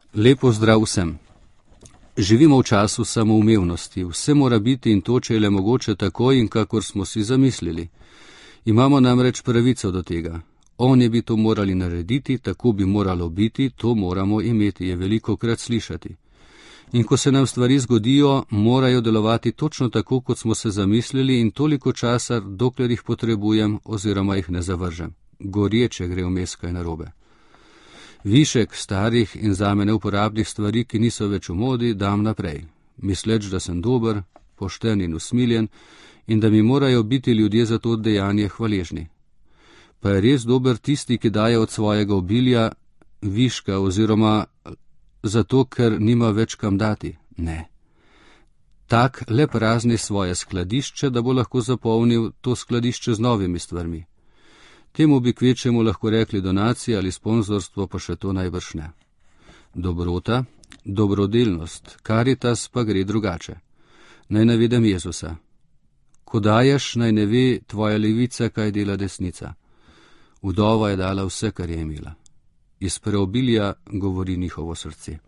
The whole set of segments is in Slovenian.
Lepo zdrav vsem. Živimo v času samoumevnosti, vse mora biti in to, če je le mogoče tako in kakor smo si zamislili. Imamo namreč pravico do tega. Oni bi to morali narediti, tako bi moralo biti, to moramo imeti, je velikokrat slišati. In ko se nam stvari zgodijo, morajo delovati točno tako, kot smo se zamislili in toliko časa, dokler jih potrebujem oziroma jih ne zavržem. Gorječe gre vmes kaj narobe. Višek starih in zame neuporabnih stvari, ki niso več v modi, dam naprej, misleč, da sem dober, pošten in usmiljen in da mi morajo biti ljudje za to dejanje hvaležni. Pa je res dober tisti, ki daje od svojega obilja viška oziroma zato, ker nima več kam dati? Ne. Tak le prazni svoje skladišče, da bo lahko zapolnil to skladišče z novimi stvarmi. Temu bi kvečemu lahko rekli donacija ali sponzorstvo, pa še to najbrž ne. Dobrota, dobrodelnost, karitas pa gre drugače. Naj navedem Jezusa. Ko daješ, naj ne ve tvoja levica, kaj dela desnica. Vdova je dala vse, kar je imela. Iz preobilja govori njihovo srce.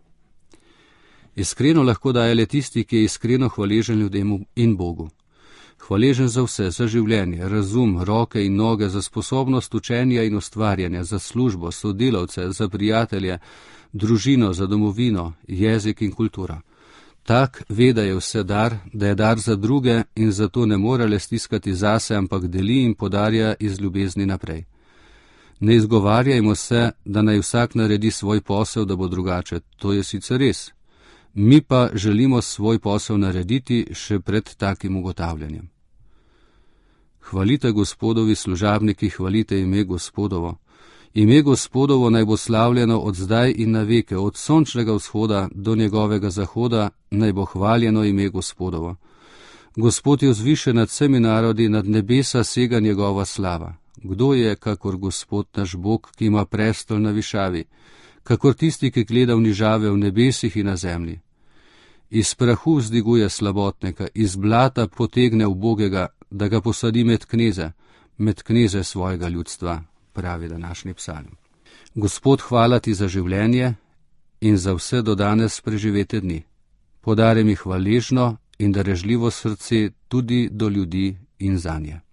Iskreno lahko daje le tisti, ki je iskreno hvaležen ljudem in Bogu. Hvaležen za vse, za življenje, razum, roke in noge, za sposobnost učenja in ustvarjanja, za službo, sodelavce, za prijatelje, družino, za domovino, jezik in kulturo. Tak ve, da je vse dar, da je dar za druge in zato ne more le stiskati zase, ampak deli in podarja iz ljubezni naprej. Ne izgovarjajmo se, da naj vsak naredi svoj posel, da bo drugače, to je sicer res. Mi pa želimo svoj posel narediti še pred takim ugotavljanjem. Hvalite Gospodovi služabniki, hvalite ime Gospodovo. Ime Gospodovo naj bo slavljeno od zdaj in na veke, od sončnega vzhoda do njegovega zahoda, naj bo hvaljeno ime Gospodovo. Gospod je vzvišen nad vsemi narodi, nad nebesa sega njegova slava. Kdo je, kakor Gospod naš Bog, ki ima prestol na višavi, kakor tisti, ki gleda v nižave v nebesih in na zemlji. Iz prahu vzdiguje slabotnega, iz blata potegne ubogega, da ga posadi med kneze svojega ljudstva, pravi današnji psalm. Gospod, hvala ti za življenje in za vse do danes preživete dni. Podari mi hvaležno in darežljivo srce tudi do ljudi in zanje.